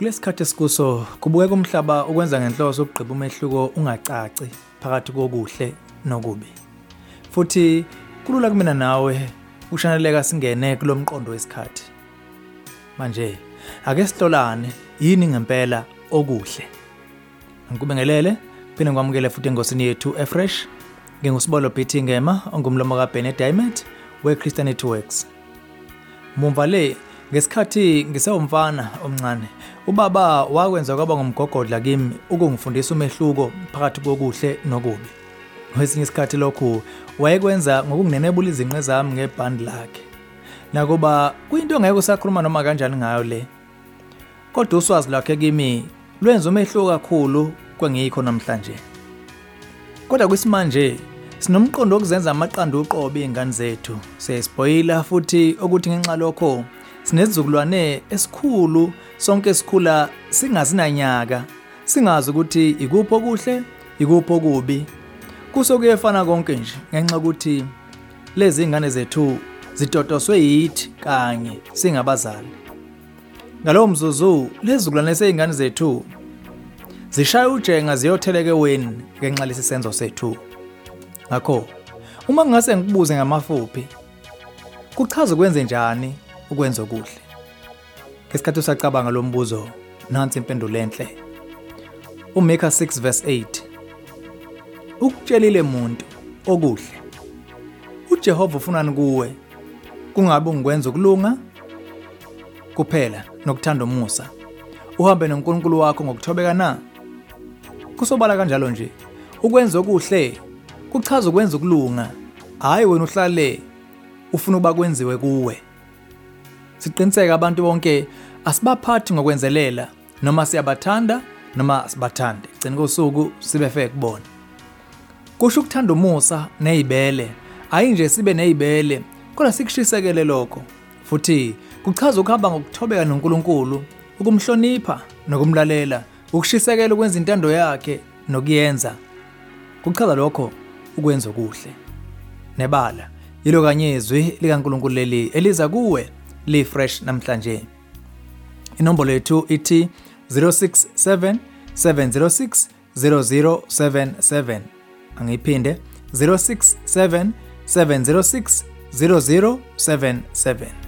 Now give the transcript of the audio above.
Kulesikhathi esikuso kubukeka umhlaba ukwenza ngenhloso ukugqiba umehluko ungacaci phakathi kokuhle nokubi. Futhi kulula kumina nawe ushaneleka singene kulomqondo wesikhathi. Manje ake sihlolane yini ngempela okuhle. Ngikubingelele phinde ngikwamukele futhi engosini yethu eFresh. Ngingusibolo BT Ngema ongumlomo kaBennett Diamond weChristianity Works. Mumva le ngesikhathi ngisewumfana omncane, ubaba wakwenza kwaba ngumgogodla kimi ukungifundisa umehluko phakathi kokuhle nokubi. Ngesinye isikhathi lokhu wayekwenza ngokunginenebula izinqe zami ngebhandi lakhe. Nakuba kuyinto ngeke usakhuluma noma kanjani ngayo le. Kodwa uswazi lakhe kimi lwenza umehluko kakhulu kwengikho namhlanje. Kodwa kwisimanje sinomqondo wokuzenza amaqanda uqobo izingane zethu. Siyaspoila futhi ukuthi ngenxa lokho sinezizukulwane esikhulu sonke esikhula singazinanyaka, singazi ukuthi ikuphi okuhle, ikuphi okubi. Kusokuyefana konke nje ngenxa ukuthi lezi izingane zethu zitotoswe yithi kanye singabazali. Ngalowo mzuzu lezi zizukulwane sezingane zethu zishaya ujenga ziyotheleke weni ngenxa lesisenzo sethu. Ngakho uma ngase ngikubuze ngamafuphi, kuchaza ukwenze njani ukwenza okuhle. Ngesikhathi usacabanga lo mbuzo, nansi impendulo enhle. uMikha 6 verse 8. Ukutshelile umuntu okuhle. uJehova ufunani kuwe? Kungabe ungikwenza ukulunga kuphela nokuthanda umusa. Uhambe noNkulunkulu wakho ngokuthobeka na? Kusobala kanjalo nje. Ukwenza okuhle kuchaza ukwenza ukulunga. Hayi wena uhlale ufuna ukuba kwenziwe kuwe. Siqiniseka abantu bonke asibaphathi ngokwenzelela, noma siyabathanda noma asibathande. Gcina kosuku sibe fe kubona. Kusho ukuthanda umusa nezibele, hayi nje sibe nezibele, kodwa sikushisekele lokho. Futhi kuchaza ukuhamba ngokuthobeka noNkulunkulu, ukumhlonipha nokumlalela, ukushisekela ukwenza intando yakhe nokuyenza. Kuchaza lokho ukwenza okuhle. Nebala yilo kanye izwi likaNkulunkulu leli eliza kuwe liFresh namhlanje. Inombolo yethu ithi 067 706 0077. Angiphinde 067 706 0077.